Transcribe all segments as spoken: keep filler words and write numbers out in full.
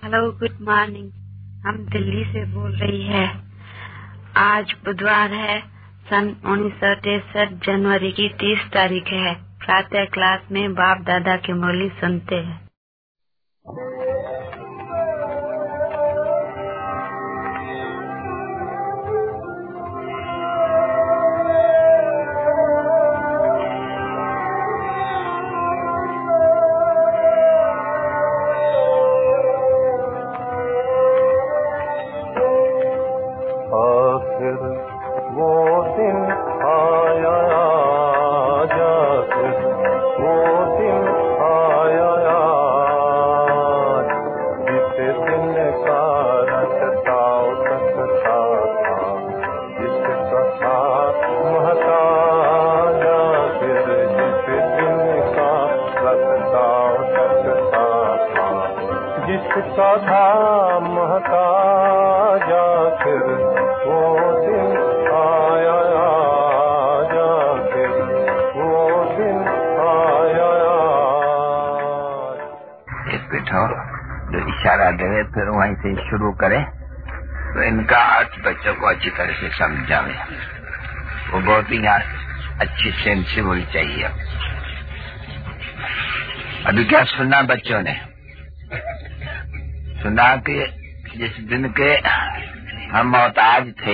Hello, good morning. हम दिल्ली से बोल रही है। आज बुधवार है, सन उन्नीस सौ तिरसठ, जनवरी की तीस तारीख है। प्रातः क्लास में बाप दादा की मुरली सुनते हैं। जिसका था महता जा फिर वो दिन आया, जा फिर वो दिन आया। एक बैठो जो इशारा दे फिर वहीं से शुरू करें तो इनका अर्थ बच्चों को अच्छी तरह से समझावे। वो बहुत ही अच्छी सेंसिबल चाहिए। अभी क्या सुना बच्चों ने? सुना कि जिस दिन के हम मोहताज थे,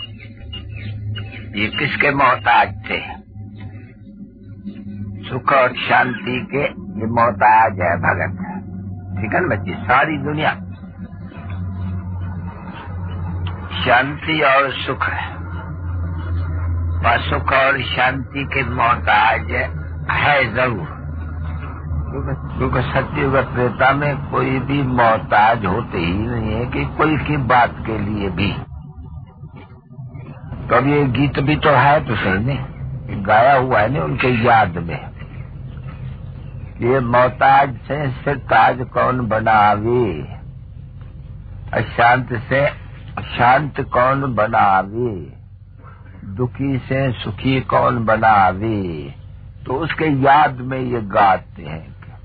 ये किसके मोहताज थे? सुख और शांति के ये मोहताज है भगत। ठीक है ना बच्चे? सारी दुनिया शांति और सुख है, और सुख और शांति के मोहताज है जरूर, क्योंकि सत्ययुग त्रेता में कोई भी मोहताज होते ही नहीं है कि कोई की बात के लिए भी। तो अब ये गीत भी तो है तो सही नहीं, गाया हुआ है नहीं उनके याद में। ये मोहताज से सिरताज कौन बनावे, अशांत से शांत कौन बनावे, दुखी से सुखी कौन बनावे। तो उसके याद में ये गाते हैं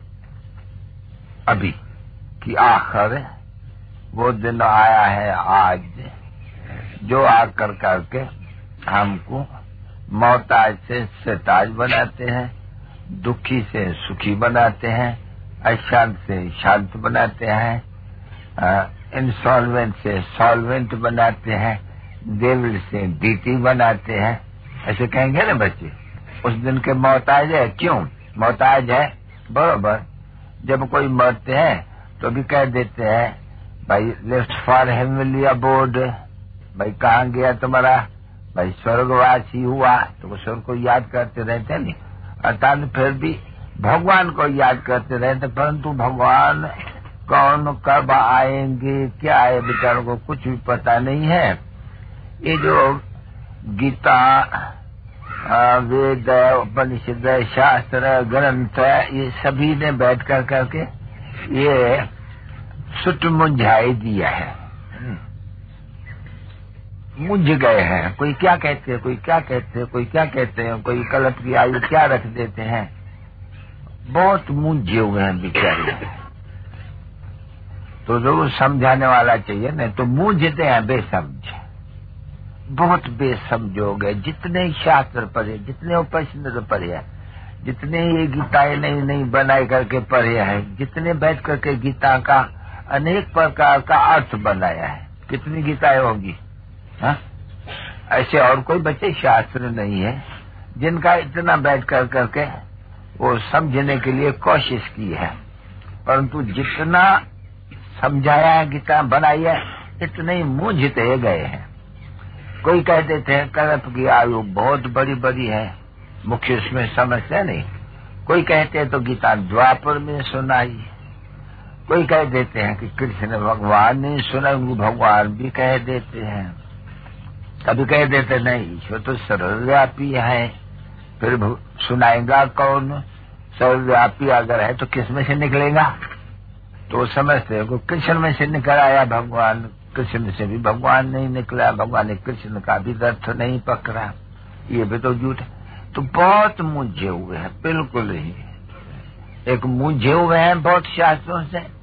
अभी कि आखिर वो दिन आया है आज, जो आकर करके हमको मोहताज से सिरताज बनाते हैं, दुखी से सुखी बनाते हैं, अशांत से शांत बनाते हैं, इंसॉल्वेंट से सॉल्वेंट बनाते हैं, देवल से डीटी बनाते हैं। ऐसे कहेंगे ना बच्चे? उस दिन के मोहताज है। क्यों मोहताज है? बरोबर जब कोई मरते हैं तो भी कह देते हैं भाई लेफ्ट फॉर हेवनली अबोर्ड, भाई कहाँ गया तुम्हारा, भाई स्वर्गवासी हुआ। तो स्वर्ग को याद करते रहते नहीं, अर्थात फिर भी भगवान को याद करते रहते, परंतु भगवान कौन कब आएंगे क्या है बेचारों को कुछ भी पता नहीं है। ये जो गीता, वेद, उपनिषद, शास्त्र, ग्रंथ, ये सभी ने बैठ कर करके ये सुट मुंझाई दिया है, मुझ गए हैं। कोई क्या कहते हैं, कोई क्या कहते हैं, कोई क्या कहते हैं, कोई कल्प की आयु क्या रख देते हैं। बहुत मुंझे हुए हैं बेचारे। तो जरूर समझाने वाला चाहिए न, तो मुंझते हैं बेसमझ, बहुत बेसमझ हो गए। जितने शास्त्र पढ़े, जितने उपनिषद पढ़े, जितने ये गीताएं नई नई बनाई करके पढ़े हैं, जितने बैठ करके गीता का अनेक प्रकार का अर्थ बनाया है, कितनी गीताएं होगी? हाँ, ऐसे और कोई बच्चे शास्त्र नहीं है जिनका इतना बैठ कर करके वो समझने के लिए कोशिश की है। परंतु जितना समझाया है, गीता बनाई है, इतने ही मुंझते गए हैं। कोई कह देते हैं कल्प की आयु बहुत बड़ी बड़ी है, मुख्य उसमें समस्या नहीं। कोई कहते हैं तो गीता द्वापर में सुनाई, कोई कह देते हैं कि कृष्ण भगवान ने सुनाई, भगवान भी कह देते हैं। कभी कह देते नहीं, ईश्वर तो सर्वव्यापी है, फिर सुनाएगा कौन? सर्वव्यापी अगर है तो किस में से निकलेगा? तो समझते हैं को कृष्ण में से निकल आया भगवान, कृष्ण से भी भगवान नहीं निकला, भगवान ने कृष्ण का भी अर्थ नहीं पकड़ा, ये भी तो झूठ है। तो बहुत मुझे हुए हैं, बिल्कुल ही एक मुझे हुए हैं बहुत शास्त्रों से,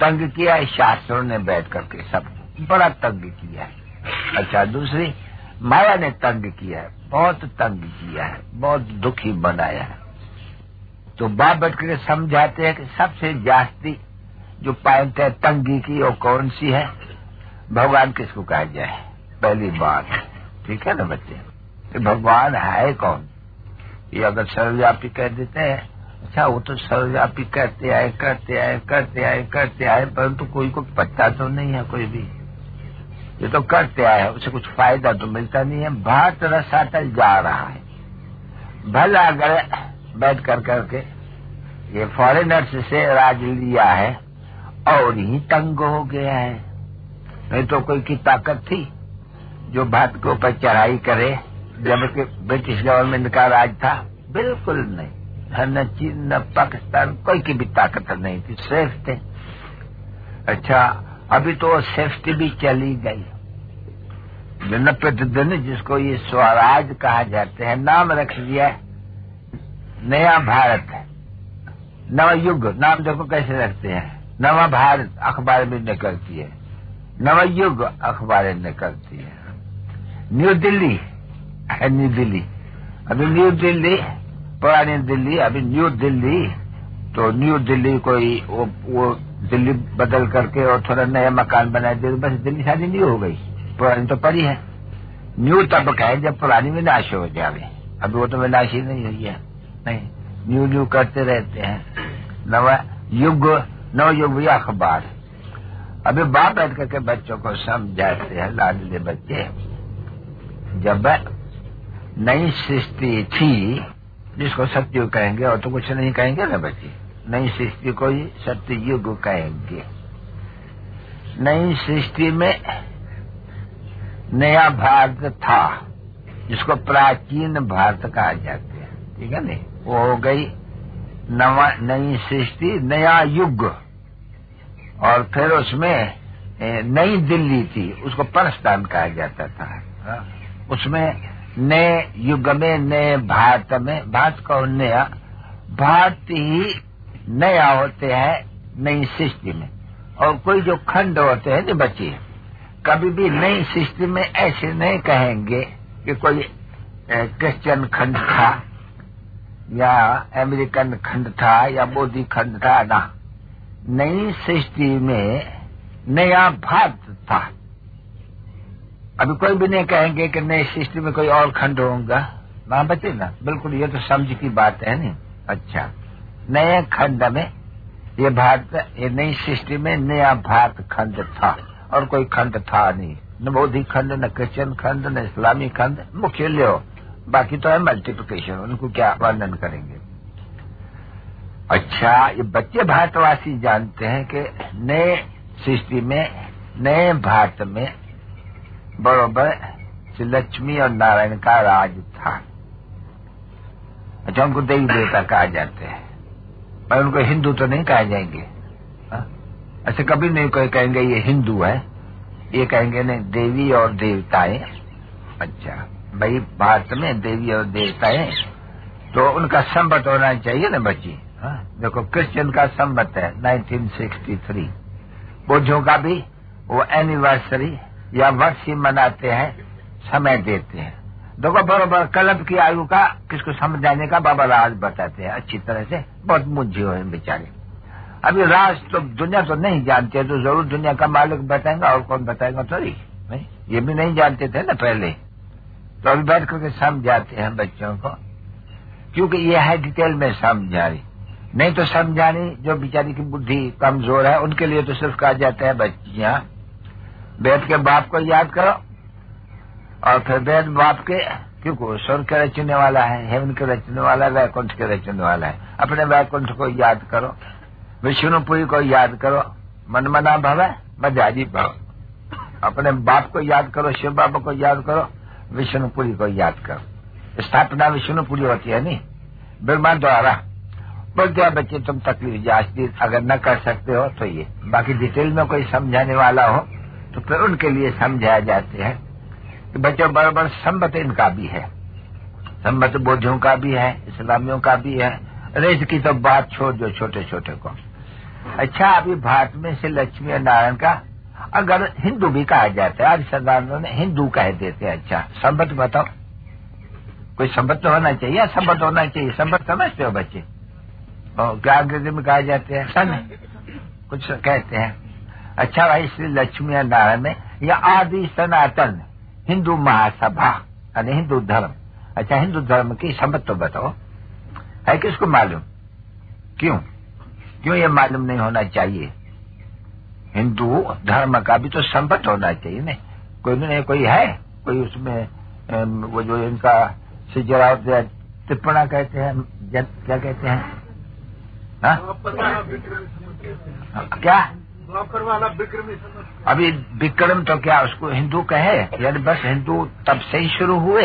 तंग किया है शास्त्रों ने बैठ करके, सब बड़ा तंग किया है। अच्छा, दूसरी माया ने तंग किया है, बहुत तंग किया है, बहुत दुखी बनाया है। तो बाप बैठ करके समझाते हैं कि सबसे जास्ती जो पॉइंट है तंगी की वो कौन सी है, भगवान किसको कहा जाए, पहली बात। ठीक है ना बच्चे, कि भगवान है कौन, ये अगर सर्वव्यापी कह देते हैं, अच्छा वो तो सर्वव्यापी कहते आए करते आए करते आए करते आए, परंतु कोई को पता तो नहीं है, कोई भी ये तो करते आए, उसे कुछ फायदा तो मिलता नहीं है। भात रसातल जा रहा है, भला अगर बैठ कर करके ये फॉरेनर्स से राज लिया है और ही तंग हो गया है। नहीं तो कोई की ताकत थी जो भारत के ऊपर चढ़ाई करे जबकि ब्रिटिश गवर्नमेंट का राज था? बिल्कुल नहीं, न चीन न पाकिस्तान कोई की भी ताकत नहीं थी, सेफ थे। अच्छा, अभी तो सेफ्टी भी चली गई। दिन प्रतिदिन जिसको ये स्वराज कहा जाते हैं, नाम रख दिया नया भारत, नवयुग, नाम देखो कैसे रखते हैं, नवा भारत अखबार में निकलती है, नवयुग अखबारें निकलती है। न्यू दिल्ली है, न्यू दिल्ली, अभी न्यू दिल्ली, पुरानी दिल्ली, अभी न्यू दिल्ली, तो न्यू दिल्ली कोई वो, वो दिल्ली बदल करके और थोड़ा नया मकान बना दे, बस दिल्ली सारी न्यू हो गई, पुरानी तो पड़ी है। न्यू तब का है जब पुरानी विनाश हो जाए, अभी वो तो विनाश ही नहीं हुई है, नहीं, न्यू न्यू करते रहते हैं। नवा युग, नव युग भी अखबार। अभी बाप बैठ करके बच्चों को समझाते हैं, लाडले बच्चे, जब नई सृष्टि थी जिसको सत्ययुग कहेंगे, और तो कुछ नहीं कहेंगे ना बच्चे, नई सृष्टि को ही सत्ययुग कहेंगे। नई सृष्टि में नया भारत था जिसको प्राचीन भारत कहा जाते हैं, ठीक है नहीं, वो हो गई नवा नई सृष्टि, नया युग। और फिर उसमें नई दिल्ली थी, उसको परस्थान कहा जाता था। उसमें नए युग में, नए भारत में, भारत का नया, भारत ही नया होते हैं नई सृष्टि में। और कोई जो खंड होते हैं ना बच्चे, कभी भी नई सृष्टि में ऐसे नहीं कहेंगे कि कोई क्रिश्चियन खंड था या अमेरिकन खंड था या बौद्धिक खंड था, ना, नई सृष्टि में नया भारत था। अभी कोई भी नहीं कहेंगे कि नई सृष्टि में कोई और खंड होगा, ना बच्चे ना, बिल्कुल ये तो समझ की बात है नहीं। अच्छा, नए खंड में ये भारत, ये नई सृष्टि में नया भारत खंड था, और कोई खंड था नहीं, न बौद्धिक खंड, न क्रिश्चियन खंड, न इस्लामी खंड, मुख्य ले हो, बाकी तो है मल्टीप्लिकेशन, उनको क्या वर्णन करेंगे। अच्छा, ये बच्चे भारतवासी जानते हैं कि नए सृष्टि में, नए भारत में बरोबर श्री लक्ष्मी और नारायण का राज था। अच्छा, उनको देवी देवता कहा जाते हैं, पर उनको हिंदू तो नहीं कहा जाएंगे। अच्छा, कभी नहीं कोई कहेंगे ये हिंदू है, ये कहेंगे नहीं देवी और देवताएं। अच्छा भाई, भारत में देवी और देवताएं, तो उनका संबत होना चाहिए ना बच्ची। हाँ, देखो क्रिश्चियन का संबत है नाइनटीन सिक्सटी थ्री, बौद्धों का भी वो एनिवर्सरी या वर्ष ही मनाते हैं, समय देते हैं। देखो बरोबर कल्प की आयु का किसको समझाने का बाबा राज बताते हैं अच्छी तरह से, बहुत मुझे हुए बेचारे। अभी राज तो दुनिया तो नहीं जानते, तो जरूर दुनिया का मालिक बताएंगा, और कौन बताएगा थोड़ी, नहीं, ये भी नहीं जानते थे ना पहले, तो अभी बैठ करके समझाते हैं बच्चों को, क्योंकि ये है डिटेल में समझानी, नहीं तो समझानी जो बेचारी की बुद्धि कमजोर है उनके लिए तो सिर्फ कहा जाता है बच्चियां बैठ के बाप को याद करो, और फिर बैठ बाप के, क्योंकि स्वर्ग के रचने वाला है, हेवन के रचने वाला है, वैकुंठ के रचने वाला है, अपने वैकुंठ को याद करो, विष्णुपुरी को याद करो, मन मना भव बजाजी भव, अपने बाप को याद करो, शिव बाबा को याद करो, विष्णुपुरी को याद करो। स्थापना विष्णुपुरी होती है नहीं, ब्रह्मा द्वारा। बोलते हैं बच्चे तुम तकलीफ जांचती अगर न कर सकते हो तो ये, बाकी डिटेल में कोई समझाने वाला हो तो फिर उनके लिए समझाया जाते हैं कि बच्चों बराबर संबत इनका भी है, संबत बौद्धों का भी है, इस्लामियों का भी है। रेत की तो बात छोड़ दो छोटे छोटे को, अच्छा, अभी भारत में से लक्ष्मी नारायण का अगर हिंदू भी कहा जाता है, आज सरदारों ने हिंदू कह देते हैं। अच्छा, संबत बताओ, कोई संबत तो होना चाहिए, संबत होना चाहिए। संबत समझते हो बच्चे? और क्या अंग्रेजी में कहा जाते हैं? सन कुछ कहते हैं। अच्छा भाई, श्री लक्ष्मी नारायण में या आदि सनातन हिंदू महासभा यानी हिंदू धर्म। अच्छा, हिंदू धर्म की संबत तो बताओ, है किसको मालूम? क्यों क्यों ये मालूम नहीं होना चाहिए? हिंदू धर्म का भी तो संबत होना चाहिए नहीं? कोई नहीं, कोई है कोई उसमें वो जो इनका सिजरावत टिप्पणा कहते हैं, क्या कहते हैं? हा? क्या अभी विक्रम तो क्या उसको हिंदू कहे? यानी बस हिंदू तब से ही शुरू हुए,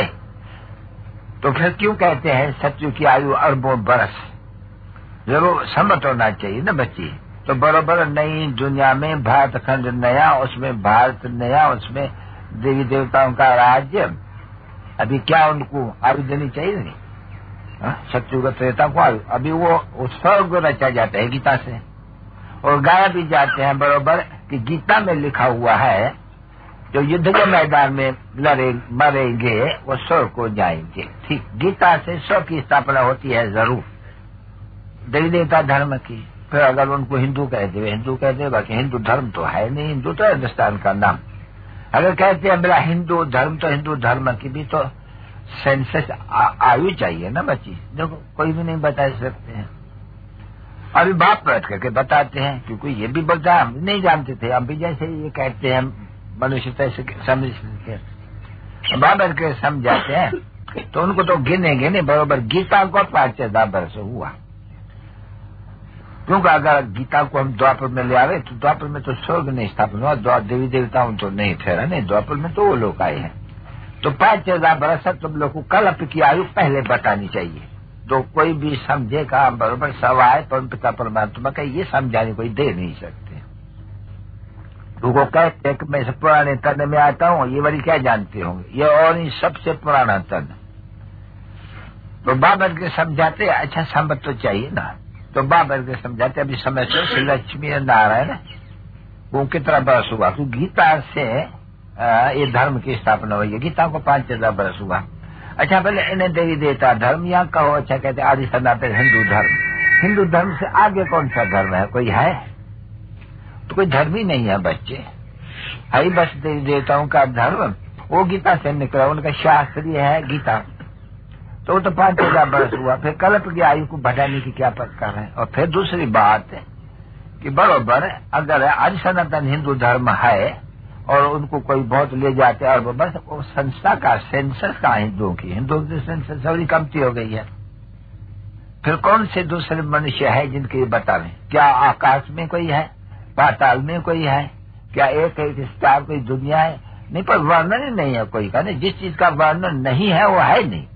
तो फिर क्यों कहते हैं सत्यु की आयु अरबों बरस? जरूर सम्मत होना चाहिए ना बच्ची। तो बराबर नई दुनिया में भारत खंड नया, उसमें भारत नया, उसमें देवी देवताओं का राज्य। अभी क्या उनको आयु देनी चाहिए नहीं? सत्ययुग त्रेता को आयु, अभी वो स्वर्ग रचा जाता है गीता से, और गाया भी जाते हैं बराबर कि गीता में लिखा हुआ है जो युद्ध के मैदान में लड़े मरेंगे वो स्वर्ग को जाएंगे। ठीक, गीता से स्वर्ग की स्थापना होती है जरूर देवी देवता धर्म की। फिर अगर उनको हिंदू कह दे, हिंदू कह दे, बाकी हिंदू धर्म तो है नहीं, हिंदू तो हिंदुस्तान का नाम। अगर कहते हैं मेरा हिंदू धर्म, तो हिंदू धर्म की भी तो सेंसस आयु चाहिए ना बच्ची। देखो कोई भी नहीं बता सकते हैं, अभी बाप बैठ करके बताते हैं, क्योंकि ये भी बोलता है हम नहीं जानते थे, हम भी जैसे ये कहते हैं मनुष्य तैसे समझ के बाप बैठ के समझाते हैं। तो उनको तो गिनेंगे नहीं, बरोबर गीता को पांच हजार वर्ष हुआ, क्योंकि अगर गीता को हम द्वापर में ले आवे तो द्वापर में तो स्वर्ग नहीं स्थापन हुआ, देवी देवताओं तो नहीं ठहरा नहीं, द्वापर में तो वो लोग आए हैं। तो पांच हजार बरस तुम लोग को कल्प की आयु पहले बतानी चाहिए। तो कोई भी समझेगा बरोबर सवाए परम पिता परमात्मा का ये समझाने कोई दे नहीं सकते। तो वो कहते हैं कि मैं पुराने तन में आता हूँ, ये वाली क्या जानते होंगे, ये और ही सबसे पुराना तन। तो बाबर के समझाते अच्छा संबत तो चाहिए ना, तो बाबर के समझाते अभी समय से लक्ष्मी नारायण वो कितना बरस हुआ? तो गीता से आ, ये धर्म की स्थापना हुई है, गीता को पांच हजार बरस हुआ। अच्छा पहले इन्हें देवी देवता धर्म या कहो, अच्छा कहते आदि सनातन हिंदू धर्म। हिंदू धर्म से आगे कौन सा धर्म है? कोई है? तो कोई धर्म ही नहीं है बच्चे, है बस देवी देवताओं का धर्म। वो गीता से निकला, उनका शास्त्रीय है गीता। तो वो तो पांच हजार बरस हुआ, फिर कल्प की आयु को बढ़ाने की क्या प्रकार है? और फिर दूसरी बात है कि बरोबर अगर आदि सनातन हिंदू धर्म है और उनको कोई बहुत ले जाते हैं, और बस वो संस्था का सेंसस का हिंदुओं की हिंदुओं की सेंसस थोड़ी कमती हो गई है। फिर कौन से दूसरे मनुष्य है जिनके बता रहे? क्या आकाश में कोई है? पाताल में कोई है? क्या एक एक स्टार कोई दुनिया है? नहीं, पर वर्णन ही नहीं है कोई का। नहीं, जिस चीज का वर्णन नहीं है वो है नहीं।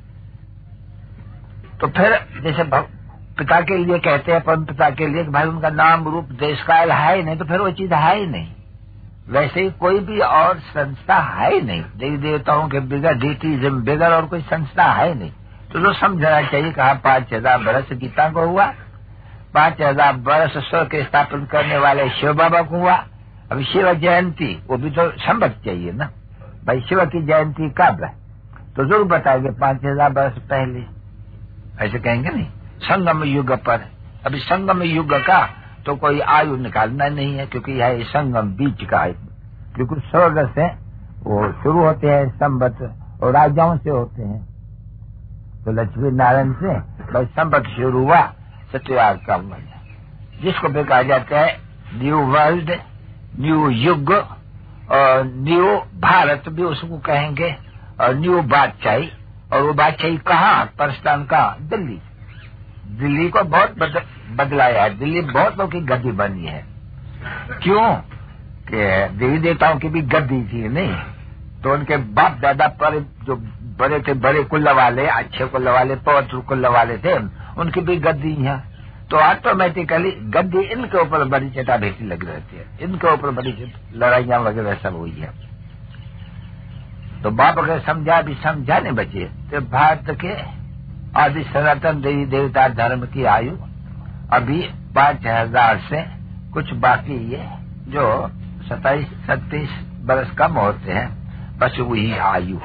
तो फिर जैसे पिता के लिए कहते हैं, परम पिता के लिए भाई उनका नाम रूप देश काल है ही नहीं, तो फिर वो चीज है ही नहीं। वैसे ही कोई भी और संस्था है ही नहीं, देवी देवताओं के बिगड़ डीटीजम बिगड़ और कोई संस्था है नहीं। तो जो समझना चाहिए कहा पांच हजार बरस गीता को हुआ, पांच हजार बरस स्वर्ग के स्थापन करने वाले शिव बाबा को हुआ। अभी शिव जयंती वो भी तो संबत चाहिए ना भाई, शिव की जयंती कब है? तो जरूर बताएंगे पांच हजार बरस पहले, ऐसे कहेंगे नहीं। संगम युग पर, अभी संगम युग का तो कोई आयु निकालना नहीं है, क्योंकि यह संगम बीच का है, क्योंकि स्वर्ग से वो शुरू होते हैं संबत और राजाओं से होते हैं। तो लक्ष्मी नारायण से भाई संबत शुरू हुआ सत्यवाद का मन, जिसको भी कहा जाता है न्यू वर्ल्ड, न्यू युग और न्यू भारत भी उसको कहेंगे, और न्यू बादशाही। और वो बादशाही कहाँ? पाकिस्तान का दिल्ली। दिल्ली को बहुत बद, बदलाया है, दिल्ली बहुत लोग की गद्दी बनी है। क्यों? कि देवी देवताओं की भी गद्दी थी नहीं, तो उनके बाप दादा पर जो बड़े थे, बड़े कुल वाले, अच्छे कुल वाले, पवित्र कुल वाले थे, उनकी भी गद्दी है। तो ऑटोमेटिकली गद्दी इनके ऊपर बड़ी चटा भेटी लग रहती है, इनके ऊपर बड़ी लड़ाइयां वगैरह सब हुई है। तो बाप अगर समझा भी समझा नहीं बचे, तो भारत के आदि सनातन देवी देवता धर्म की आयु अभी पांच हजार से कुछ बाकी ये जो सताईस छत्तीस बरस कम होते हैं, बस वही आयु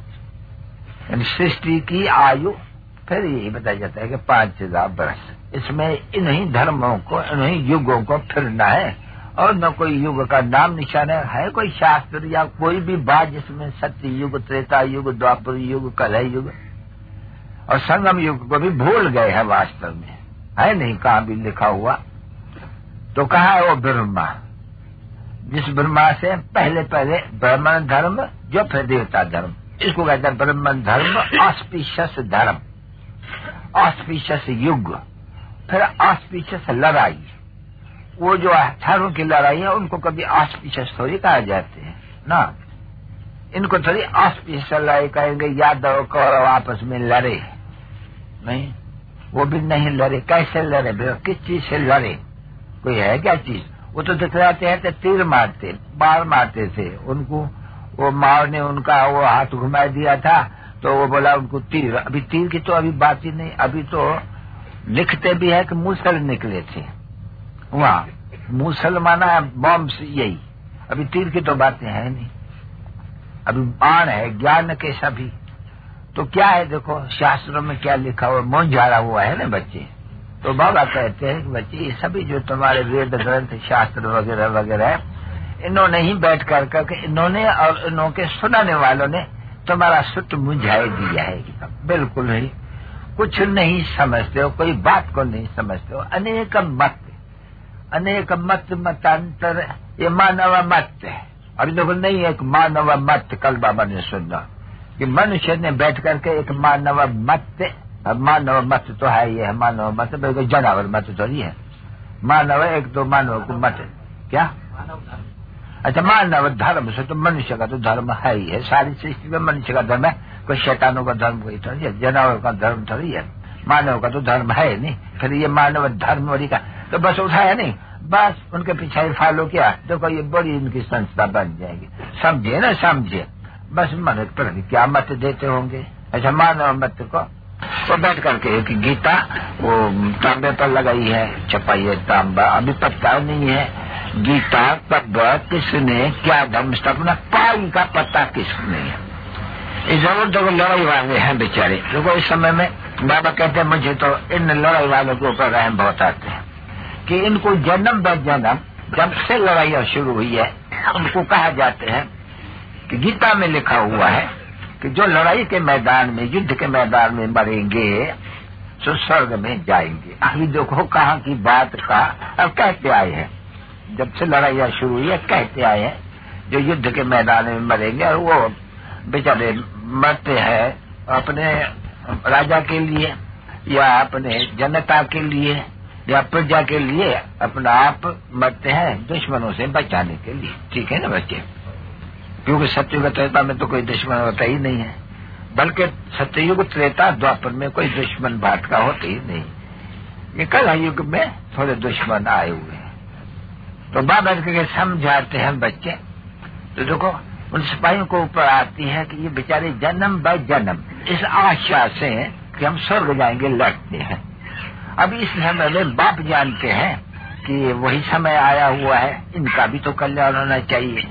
सृष्टि की आयु। फिर यही बताया जाता है कि पांच हजार बरस, इसमें इन्हीं धर्मों को इन्हीं युगों को फिरना है और न कोई युग का नाम निशान है, है कोई शास्त्र या कोई भी बात जिसमें सत्य युग, त्रेता युग, द्वापर युग, कलह युग और संगम युग को भी भूल गए हैं वास्तव में, है नहीं कहाँ भी लिखा हुआ। तो कहा है वो ब्रह्मा, जिस ब्रह्मा से पहले पहले ब्राह्मण धर्म जो फिर देवता धर्म, इसको कहते हैं ब्राह्मण धर्म, ऑस्पिशियस धर्म, ऑस्पिशियस युग, फिर ऑस्पिशियस लड़ाई। वो जो हथियारों की लड़ाई है उनको कभी ऑस्पिशियस थोड़ी कहा जाते हैं ना, इनको थोड़ी ऑस्पिशियस लड़ाई कहेंगे। यादव कौरव आपस में लड़े नहीं, वो भी नहीं लड़े। कैसे लड़े भैया, किस चीज से लड़े, कोई है क्या चीज? वो तो दिखलाते हैं तो तीर मारते, बाढ़ मारते थे उनको। वो मार ने उनका वो हाथ घुमा दिया था तो वो बोला उनको तीर। अभी तीर की तो अभी बात ही नहीं, अभी तो लिखते भी है कि मूसल निकले थे वहाँ, मूसल माना बॉम्ब से यही, अभी तीर की तो बातें है नहीं, अभी बाण है ज्ञान के सभी। तो क्या है देखो शास्त्रों में क्या लिखा हुआ, मुंझारा हुआ है ना बच्चे। तो बाबा कहते हैं कि बच्चे ये सभी जो तुम्हारे वेद ग्रंथ शास्त्र वगैरह वगैरह है, इन्होंने ही बैठ कर करके इन्होंने और इन्होंने सुनाने वालों ने तुम्हारा सुत मुझाए दिया है कि बिल्कुल नहीं, कुछ नहीं समझते हो, कोई बात को नहीं समझते हो। अनेक मत, अनेक मत मतांतर, ये मानव मत है। अभी देखो नहीं एक मानव मत, कल बाबा ने सुना कि मनुष्य ने बैठ करके एक मानव मत, अब मानव मत तो है ये है मानव मत, बिल्कुल जनावर मत थोड़ी है। मानव एक तो मानव को मत क्या, अच्छा मानव धर्म से तो मनुष्य का तो धर्म है ही है, सारी सृष्टि में मनुष्य का धर्म है, कोई शैतानों का धर्म कोई थोड़ी है, जानवर का धर्म थोड़ी है, मानव का तो धर्म है नहीं। फिर ये मानव धर्म वही का तो बस उठाया नहीं, बस उनके पीछे फॉलो किया, देखो ये बड़ी इनकी संस्था बन जाएगी। समझे ना, समझे बस मन पर क्या मत देते होंगे। अच्छा मानव मत को वो बैठ करके एक गीता वो तांबे पर लगाई है, छपाई है तांबा, अभी पता नहीं है गीता कब किसने क्या धर्म स्थापना पाई का पता किसने है। इस जरूर देखो लड़ाई वाले हैं बेचारे, देखो इस समय में बाबा कहते हैं मुझे तो इन लड़ाई वालों के ऊपर रहम बहुत आते हैं कि इनको जन्म ब जन्म जब से लड़ाइयाँ शुरू हुई है उनको कहा जाते हैं कि गीता में लिखा हुआ है कि जो लड़ाई के मैदान में, युद्ध के मैदान में मरेंगे तो स्वर्ग में जाएंगे। अभी देखो कहाँ की बात का अब कहते आए हैं, जब से लड़ाइयाँ शुरू हुई है कहते आए हैं जो युद्ध के मैदान में मरेंगे, और वो बेचारे मरते हैं अपने राजा के लिए या अपने जनता के लिए या प्रजा के लिए, अपना आप मरते हैं दुश्मनों से बचाने के लिए। ठीक है ना बच्चे, क्योंकि सत्ययुग त्रेता में तो कोई दुश्मन होता ही नहीं है, बल्कि सत्ययुग त्रेता द्वापर में कोई दुश्मन बात का होता ही नहीं, ये कल युग में थोड़े दुश्मन आए हुए हैं। तो बाबा के समझाते हैं बच्चे, तो देखो उन सिपाहियों को ऊपर आती है कि ये बेचारे जन्म ब जन्म इस आशा से कि हम स्वर्ग जाएंगे लड़ते हैं। अभी इस समय में बाप जानते हैं कि वही समय आया हुआ है, इनका भी तो कल्याण होना चाहिए,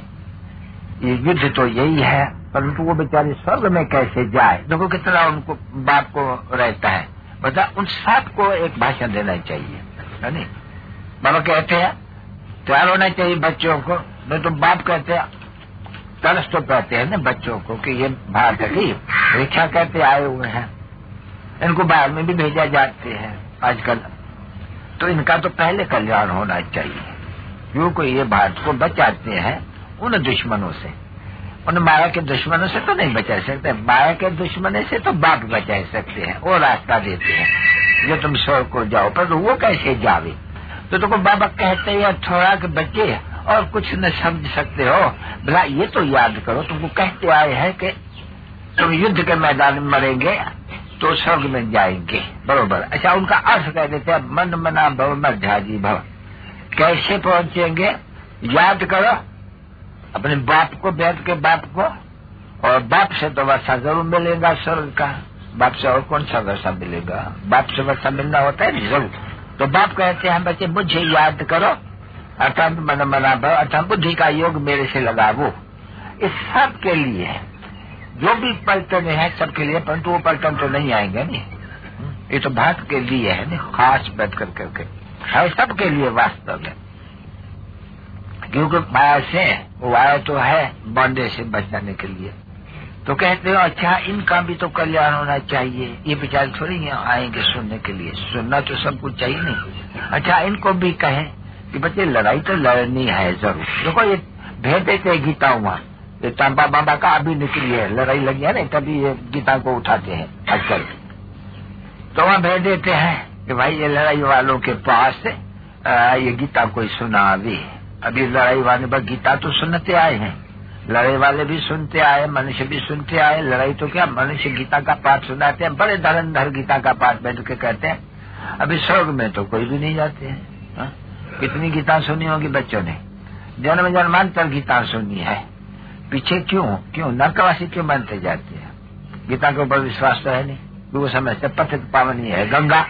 ये युद्ध तो यही है, परंतु वो बेचारे स्वर्ग में कैसे जाए। देखो कितना उनको बाप को रहता है, बता उन सात को एक भाषण देना चाहिए, है नहीं? बाबा कहते हैं तैयार होना चाहिए बच्चों को, नहीं तो बाप कहते हैं तरस तो कहते हैं ना बच्चों को कि ये भारत की परीक्षा कहते आए हुए हैं, इनको बाहर में भी भेजा जाते हैं आजकल, तो इनका तो पहले कल्याण होना चाहिए, क्योंकि ये भारत को बचाते हैं उन दुश्मनों से, उन माया के दुश्मनों से तो नहीं बचा सकते, माया के दुश्मनों से तो बाप बचा सकते हैं, वो रास्ता देते हैं जो तुम स्वर्ग को जाओ, पर वो कैसे जावे। तो तुमको बाबा कहते हैं थोड़ा कि बच्चे और कुछ न समझ सकते हो, भला ये तो याद करो, तुमको कहते आए हैं कि तुम युद्ध के मैदान में मरेंगे तो स्वर्ग में जाएंगे, बरोबर। अच्छा उनका अर्थ कह देते हैं मन मना भव मध्याजी भव, कैसे पहुंचेंगे याद करो अपने बाप को, बैठ के बाप को, और बाप से तो वर्षा जरूर मिलेगा स्वर्ग का, बाप से और कौन सा वर्षा मिलेगा, बाप से वर्षा मिलना होता है नहीं जरूर, तो बाप कहते हैं बच्चे मुझे याद करो, अर्थात मन मना भव, अर्थात बुद्धि का योग मेरे से लगावो। इस सब के लिए जो भी पलटन है सबके लिए, परंतु वो पलटन तो नहीं आएंगे नहीं, ये तो भारत के लिए है ना, खास बैठ कर करके है, सबके लिए वास्तव में। क्योंकि माया से वो आया तो है बंदे से बचाने के लिए। तो कहते हो अच्छा इनका भी तो कल्याण होना चाहिए, ये बेचारे थोड़ी यहाँ आएंगे सुनने के लिए, सुनना तो सब कुछ चाहिए नहीं। अच्छा इनको भी कहें कि बच्चे लड़ाई तो लड़नी है जरूर। देखो ये भेज देते गीता हुआ, ये तांबा बाबा का अभी निकली है, लड़ाई लगी है ना, तभी ये गीता को उठाते हैं आजकल। तो वहाँ भेज देते हैं कि भाई ये लड़ाई वालों के पास आ, ये गीता कोई सुना अभी अभी लड़ाई वाले पर गीता तो सुनते आए हैं, लड़ाई वाले भी सुनते आए, मनुष्य भी सुनते आए। लड़ाई तो क्या, मनुष्य गीता का पाठ सुनाते हैं, बड़े धरंधर गीता का पाठ बैठ के कहते हैं। अभी स्वर्ग में तो कोई भी नहीं जाते हैं। हा? कितनी गीता सुनी होगी बच्चों ने, जन्म जन्मांतर गीता सुनी है, पीछे क्यों क्यों नरकवासी क्यों बनते जाते हैं? गीता के ऊपर विश्वास तो है नहीं, वो समझते पतित पावनी है गंगा।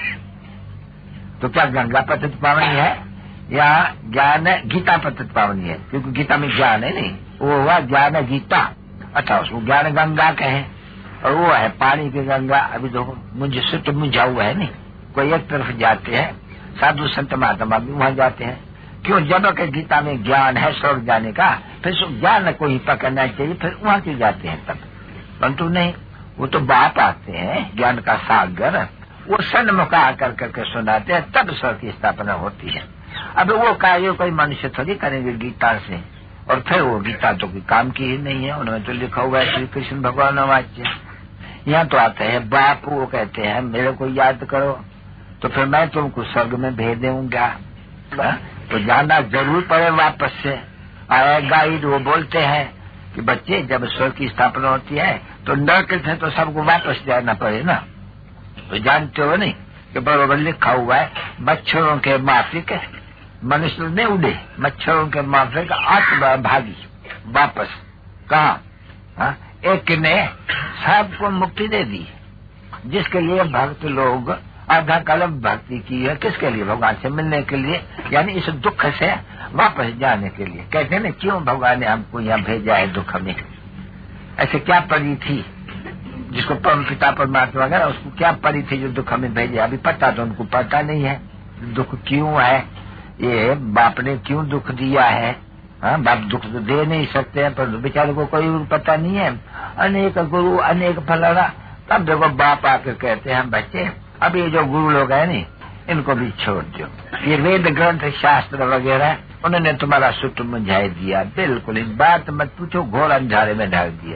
तो क्या गंगा पतित पावनी है या ज्ञान गीता पतित पावनी है? क्योंकि गीता में ज्ञान है नहीं, वो हुआ ज्ञान गीता, अच्छा उसको ज्ञान गंगा कहें, और वो है पानी की गंगा। अभी देखो मुझे सुट मुझा हुआ है नहीं, कोई एक तरफ जाते हैं, साधु संत महात्मा भी वहां जाते हैं। क्यों? जब के गीता में ज्ञान है स्वर्ग जाने का, फिर ज्ञान को ही पकड़ना चाहिए, फिर वहां क्यों जाते हैं तब? परंतु नहीं, वो तो बाप आते हैं ज्ञान का सागर, वो सन्मुख आकर करके सुनाते हैं, तब स्वर्ग की स्थापना होती है। अब वो कार्य कोई मनुष्य थोड़ी करेंगे गीता से, और फिर वो गीता तो कोई काम की ही नहीं है, उन्होंने तो लिखा हुआ है श्री कृष्ण भगवान वाच्य। यहाँ तो आते हैं बाप, वो कहते हैं मेरे को याद करो तो फिर मैं तुमको स्वर्ग में भेज दूंगा। तो जाना जरूर पड़े वापस से आया गाइड, वो बोलते हैं कि बच्चे जब स्वर्ग की स्थापना होती है तो नरक से तो सबको वापस जाना पड़े ना। तो जानते हो नहीं कि बरोबर लिखा हुआ है मच्छरों के माफिक मनुष्य ने उड़े, मच्छरों के माफिक आठ भागी वापस कहा। एक ने सबको मुक्ति दे दी, जिसके लिए भक्त लोग आधा कल्प भक्ति की है, किसके लिए? भगवान से मिलने के लिए, यानी इस दुख से वापस जाने के लिए। कहते हैं ना क्यों भगवान ने हमको यहाँ भेजा है दुख में, ऐसे क्या परी थी जिसको परम पिता परमात्मा वगैरह, उसको क्या परी थी जो दुख में भेजा? अभी पता तो उनको पता नहीं है दुख क्यों है, ये बाप ने क्यों दुख दिया है। हाँ, बाप दुख तो दे नहीं सकते हैं, पर बेचारे को कोई पता नहीं है। अनेक गुरु अनेक फलाना, तब देखो बाप आकर कहते हैं बच्चे अब ये जो गुरु लोग हैं नी इनको भी छोड़ दो, ये वेद ग्रंथ शास्त्र वगैरह उन्होंने तुम्हारा सुट मुझाई दिया, बिल्कुल इस बात मत पूछो, घोर अंधारे में डाल दिया।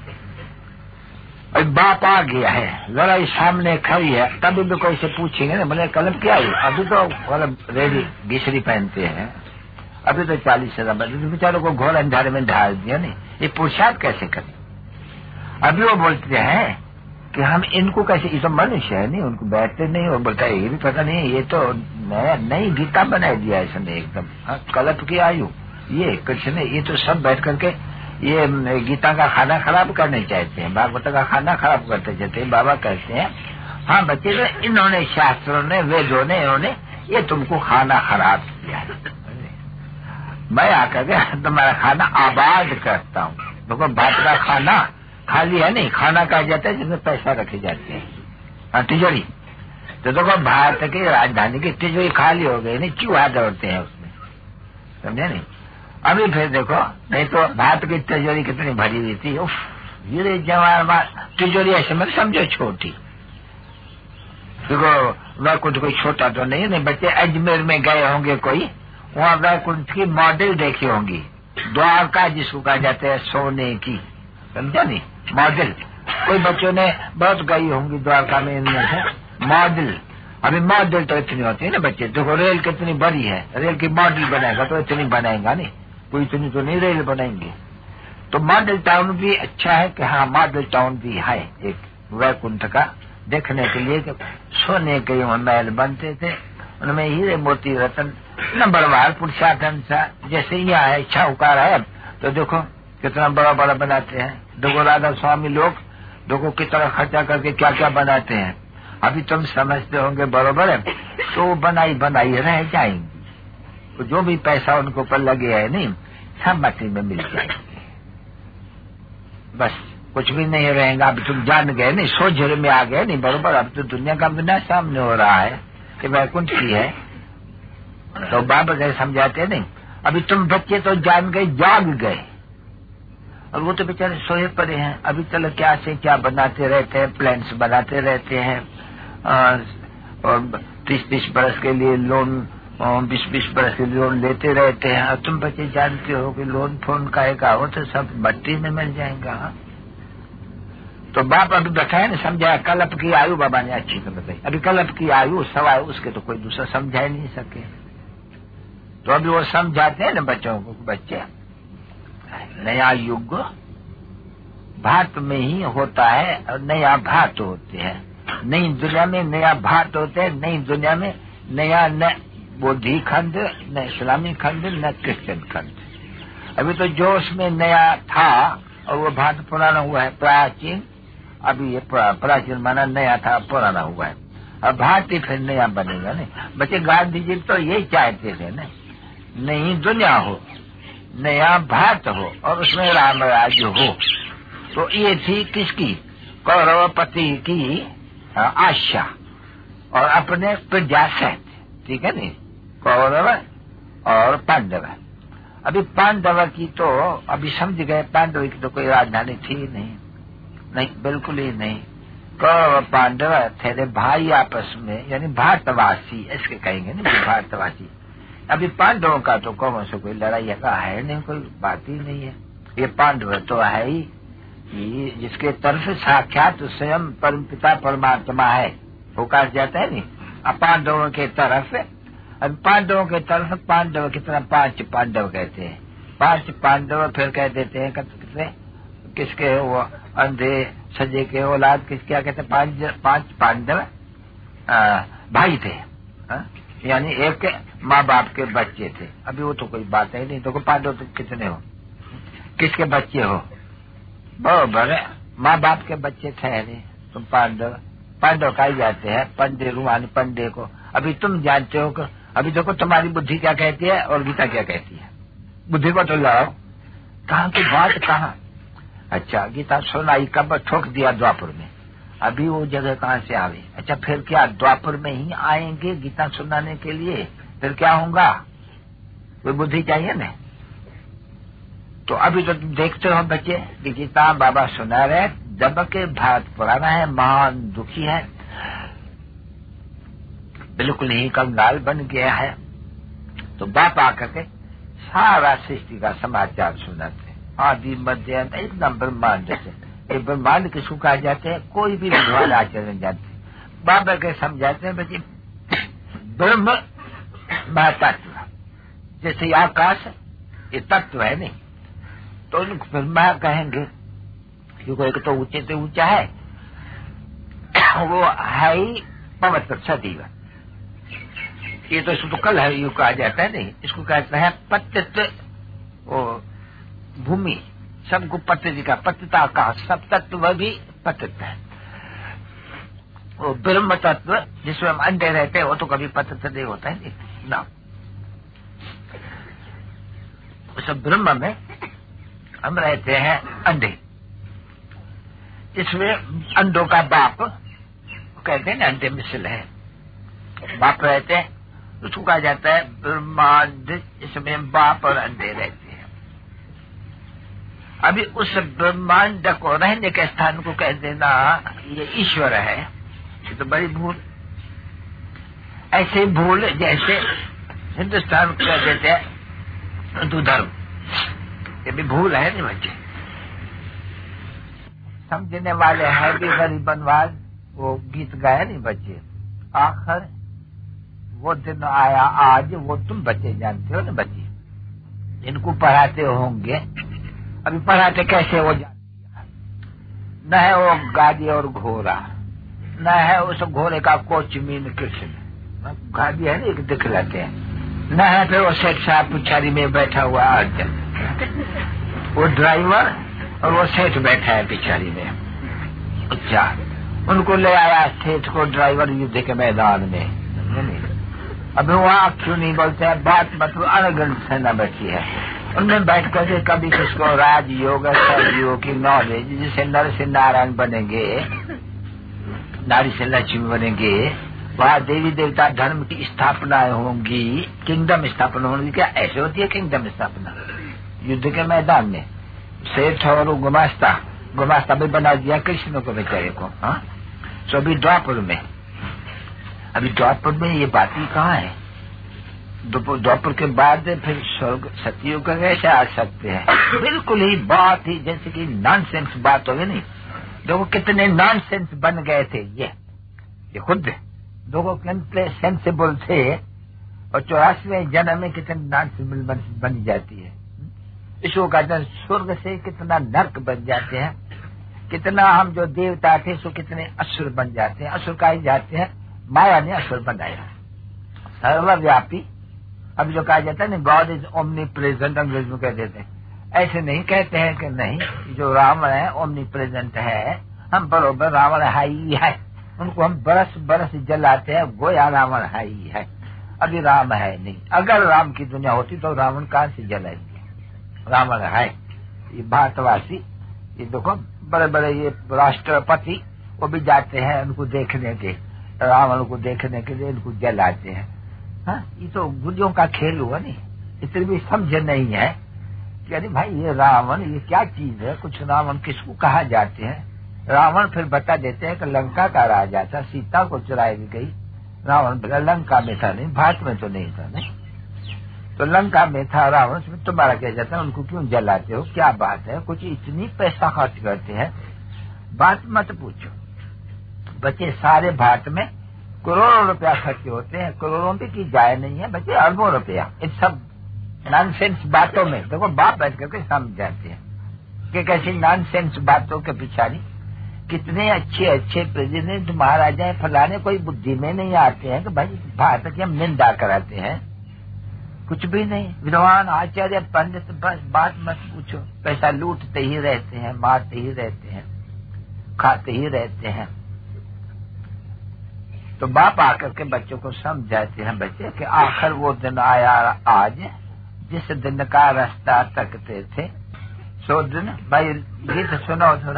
और बाप आ गया है, लड़ाई सामने खड़ी है, तभी भी कोई से पूछेंगे ना बोले कलम क्या है? अभी तो मतलब रेडी घिसरी पहनते हैं, अभी तो चालीस हजार बजे तो बेचारों को घोर अंधारे में ढाल दिया नहीं, ये पुरुषार्थ कैसे करें? अभी वो बोलते हैं कि हम इनको कैसे, ये तो मनुष्य है नहीं, उनको बैठते नहीं, वो बोलता है ये भी पता नहीं, ये तो नया नई गीता बना दिया इसने एकदम। हाँ, कल्प की आयु ये कृष्ण ने, ये तो सब बैठ करके ये गीता का खाना खराब करने चाहते हैं, भागवत का खाना खराब करते चाहते हैं। बाबा कहते हैं हाँ बच्चे तो इन्होंने शास्त्रों ने वेदों ने इन्होंने ये तुमको खाना खराब किया है, मैं आकर के तुम्हारा खाना आबाद करता हूँ। देखो भात का खाना खाली है नहीं, खाना कहा जाता है जिसमें पैसा रखे जाते हैं, हाँ तिजोरी। तो देखो भारत की राजधानी की तिजोरी खाली हो गई नहीं, चूहा दौड़ते हैं उसमें, समझे नहीं? अभी फिर देखो नहीं तो भारत की तिजोरी कितनी भरी हुई थी, उफ ये जवान तिजोरी ऐसे मत समझो छोटी। देखो वैकुंठ कोई छोटा तो नहीं, नहीं बच्चे अजमेर में गए होंगे कोई, वहाँ वैकुंठ की मॉडल देखी होंगी, द्वारका जिसको कहा जाता है सोने की, समझा नहीं? मॉडल कोई बच्चों ने बहुत गई होंगी द्वारका में, इनमें से मॉडल। अभी मॉडल तो इतनी होती है ना बच्चे, देखो रेल कितनी बड़ी है, रेल की मॉडल बनाएगा तो इतनी बनाएगा नहीं, कोई इतनी तो नहीं रेल बनाएंगे। तो मॉडल टाउन भी अच्छा है कि हाँ मॉडल टाउन भी है एक वैकुंठ का, देखने के लिए कि सोने के महल बनते थे, उनमें हीरे मोती रतन नंबरवार पुरुषार्थन सा, जैसे यहाँ है शाहूकार है तो देखो कितना बड़ा बड़ा बनाते हैं। देखो राधा स्वामी लोग देखो कितना खर्चा करके क्या क्या बनाते हैं। अभी तुम समझते होंगे बरोबर है, तो बनाई बनाई रह जाएंगी। तो जो भी पैसा उनको पर लगे है नहीं, सब मट्टी में मिल जाएंगे, बस कुछ भी नहीं रहेगा। अभी तुम जान गए नहीं, सोझ में आ गए नहीं, बरोबर। अब तो दुनिया का बिना सामने हो रहा है कि वैकुंठ की है। तो बाबा गए समझाते नहीं। अभी तुम बच्चे तो जान गए, जाग गए, और वो तो बेचारे सोए पड़े हैं। अभी चलो क्या से क्या बनाते रहते हैं, प्लान्स बनाते रहते हैं, और तीस तीस बरस के लिए लोन, बीस बीस बरस के लिए लोन लेते रहते हैं। और तुम बच्चे जानते हो कि लोन फोन का एक हो तो सब मट्टी में मिल जाएगा। तो बाप अभी बताया ना, समझाया। कल्प की आयु बाबा ने अच्छी तो बताई। अभी कल्प की आयु सवाए उसके तो कोई दूसरा समझा ही नहीं सके। तो अभी वो समझाते हैं ना बच्चों को, बच्चे नया युग भात में ही होता है और नया भात होते हैं। नई दुनिया में नया भात होते हैं, नई दुनिया में नया न बौद्धी खंड, न इस्लामी खंड, न क्रिश्चियन खंड। अभी तो जो उसमें नया था और वो भात पुराना हुआ है, प्राचीन। अभी ये प्राचीन माना नया था, पुराना हुआ है। अब भात ही फिर नया बनेगा नहीं। बच्चे गांधी जी तो यही चाहते थे ना, नई दुनिया हो, नया भात हो और उसमें राम राज्य हो। तो ये थी किसकी? कौरवपति की आशा और अपने प्रजासत, ठीक है नहीं, कौरव और पांडव। अभी पांडव की तो अभी समझ गए, पांडव की तो कोई राजधानी थी नहीं, नहीं बिल्कुल ही नहीं। कौरव पांडव थे भाई आपस में, यानी भारतवासी इसके कहेंगे नहीं, भारतवासी। अभी पांडवों का तो कौन से कोई लड़ाई का है नहीं, कोई बात ही नहीं है। ये पांडव तो है ही जिसके तरफ साक्षात स्वयं परमपिता परमात्मा है, वो कहा जाता है नहीं। अब पांडवों के तरफ, अब पांडवों के तरफ पांडव कितना, पांच पांडव कहते हैं, पांच पांडव। फिर कह देते हैं किसके किसके वो अंधे सजे के औलाद किस क्या कहते हैं, पांच पांच पांडव भाई थे, आ? यानी एक माँ बाप के बच्चे थे। अभी वो तो कोई बात है नहीं। तो पांडव तो कितने हो, किसके बच्चे हो? बराबर है, माँ बाप के बच्चे ठहरे तुम पांडव। पांडव कहा जाते हैं पंडे रुमानी पंडे को। अभी तुम जानते हो कि अभी देखो तुम्हारी बुद्धि क्या कहती है और गीता क्या कहती है। बुद्धि को तो लाओ, कहाँ की बात कहाँ। अच्छा, गीता सुनाई कब? ठोक दिया द्वापर में। अभी वो जगह कहाँ से आ गई? अच्छा, फिर क्या द्वापर में ही आएंगे गीता सुनाने के लिए? फिर क्या होगा? कोई बुद्धि चाहिए ना। तो अभी तो तुम देखते हो बच्चे कि गीता बाबा सुना रहे, जब के भारत पुराना है, महान दुखी है, बिल्कुल ही कंगाल बन गया है। तो बाप आकर के सारा सृष्टि का समाचार सुनाते, आदि मध्य अंत, एकदम ब्रह्मांड से। ये ब्रह्मांड किसको कहा जाते हैं? कोई भी विद्वान आचरण जानते, बाबा के समझाते हैं बच्चे। ब्रह्म महातत्व, जैसे आकाश ये तत्व है नहीं, तो उनको ब्रह्मा कहेंगे क्योंकि एक तो ऊंचे से ऊंचा है, वो है ही पवित्र सदैव। ये तो इसको तो कल है यू कहा जाता है नहीं, इसको कहते हैं पतित भूमि। सबको पतित का, पतिता का, सब तत्व भी पतित है। वो ब्रह्म तत्व जिसमें हम अंडे रहते हैं, वो तो कभी पतित नहीं होता है नहीं ना। उस ब्रह्म में हम रहते हैं अंडे, इसमें अंडों का बाप कहते हैं ना, अंडे मिसल है, बाप रहते हैं, उसको कहा जाता है ब्रह्मांड। इसमें बाप और अंडे रहते हैं। अभी उस ब्रह्मांड को रहने के स्थान को कह देना ये ईश्वर है, ये तो बड़ी भूल। ऐसे भूल जैसे हिंदुस्तान को कह देते हैं हिंदू धर्म, ये भी भूल है नहीं बच्चे। समझने वाले हैं भी गरीबनवाज, वो गीत गाया नहीं बच्चे। आखिर वो दिन आया आज, वो तुम बच्चे जानते हो ना बच्चे, इनको पढ़ाते होंगे। अभी पढ़ाते कैसे वो जानते हैं? न है वो गाड़ी और घोड़ा, न है उस घोड़े का कोच मीन कृष्ण, गाड़ी है ना एक दिख लेते हैं, न है फिर वो सेठ साहब पिछाड़ी में बैठा हुआ अर्जन, वो ड्राइवर और वो सेठ बैठा है पिछाड़ी में। अच्छा, उनको ले आया सेठ को ड्राइवर युद्ध के मैदान में। अभी वहाँ क्यों नहीं बोलते हैं, बात मतलब अनगढ़ सेना बैठी है, उनमें बैठ करके कभी किसको राजयोग सहयोग की नॉलेज, जिसे नर से नारायण बनेंगे, नारी से लक्ष्मी बनेंगे, वहाँ देवी देवता धर्म की स्थापना होंगी, किंगडम स्थापना होंगी। क्या ऐसे होती है किंगडम स्थापना? युद्ध के मैदान में सेठ और गुमास्ता, गुमास्ता भी बना दिया कृष्ण को बेचारे को। हाँ, सो अभी द्वापर में, अभी द्वापर में ये बात ही कहाँ है? द्वापर के बाद फिर स्वर्ग सतयुग का कैसे आ सकते हैं? बिल्कुल ही बात ही जैसे कि नॉनसेंस बात होगी। नहीं, देखो कितने नॉनसेंस बन गए थे ये ये खुद देखो कितने सेंसिबल थे, और चौरासीवें जन्म में कितने नॉनसेंस बन, बन जाती है। इसको कहते हैं स्वर्ग से कितना नर्क बन जाते हैं, कितना हम जो देवता थे सो कितने असुर बन जाते हैं। असुर कहे जाते हैं, माया ने असुर बनाया, सर्वव्यापी। अब जो कहा जाता है ना, गॉड इज ओमनी प्रेजेंट, अंग्रेज में कह देते हैं, ऐसे नहीं कहते हैं कि नहीं जो रावण है ओमनी प्रेजेंट है, हम बरोबर रावण है ही है, उनको हम बरस बरस जलाते हैं, गोया रावण है ही है। अभी राम है नहीं, अगर राम की दुनिया होती तो रावण कहाँ से जलाएंगे? रावण है। ये भारतवासी, ये देखो बड़े बड़े ये राष्ट्रपति वो भी जाते हैं उनको देखने के, रावण को देखने के लिए उनको जलाते हैं। हाँ, ये तो गुडियों का खेल हुआ। नहीं, इतनी भी समझ नहीं है कि अरे भाई ये रावण ये क्या चीज है, कुछ रावण किसको कहा जाते हैं। रावण फिर बता देते हैं कि लंका का राजा था, सीता को चुराई गई, रावण लंका में था, नहीं भारत में तो नहीं था। नहीं तो लंका में था रावण, तुम्हारा क्या जाता है, उनको क्यों जलाते हो, क्या बात है? कुछ इतनी पैसा खर्च करते हैं, बात मत पूछो। बच्चे सारे भारत में करोड़ों रुपया खर्च होते हैं, करोड़ों भी की जाए नहीं है बच्चे, अरबों रुपया इन सब नॉनसेंस बातों में। देखो बाप बैठ करके समझाते हैं कि कैसी नॉनसेंस बातों के पिछाड़ी कितने अच्छे अच्छे प्रेसिडेंट महाराजा फलाने कोई बुद्धि में नहीं आते हैं कि भाई भारत की हम निंदा कराते हैं। कुछ भी नहीं, विद्वान आचार्य पंडित बस बात मत पूछो, पैसा लूटते ही रहते हैं, मारते ही रहते हैं, खाते ही रहते हैं। तो बाप आकर के बच्चों को समझाते हैं बच्चे कि आखिर वो दिन आया आज जिस दिन का रास्ता तकते थे, सो दिन। भाई गीत सुनो थोड़ा।